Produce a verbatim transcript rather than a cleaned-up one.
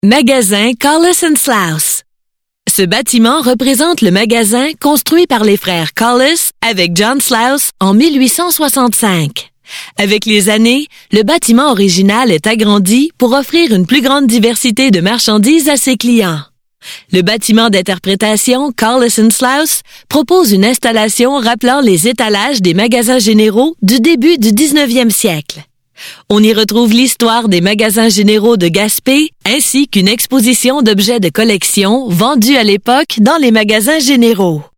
Magasin Collis and Slouse. Ce bâtiment représente le magasin construit par les frères Collis avec John Slouse en mille huit cent soixante-cinq. Avec les années, le bâtiment original est agrandi pour offrir une plus grande diversité de marchandises à ses clients. Le bâtiment d'interprétation Collis and Slouse propose une installation rappelant les étalages des magasins généraux du début du dix-neuvième siècle. On y retrouve l'histoire des magasins généraux de Gaspé ainsi qu'une exposition d'objets de collection vendus à l'époque dans les magasins généraux.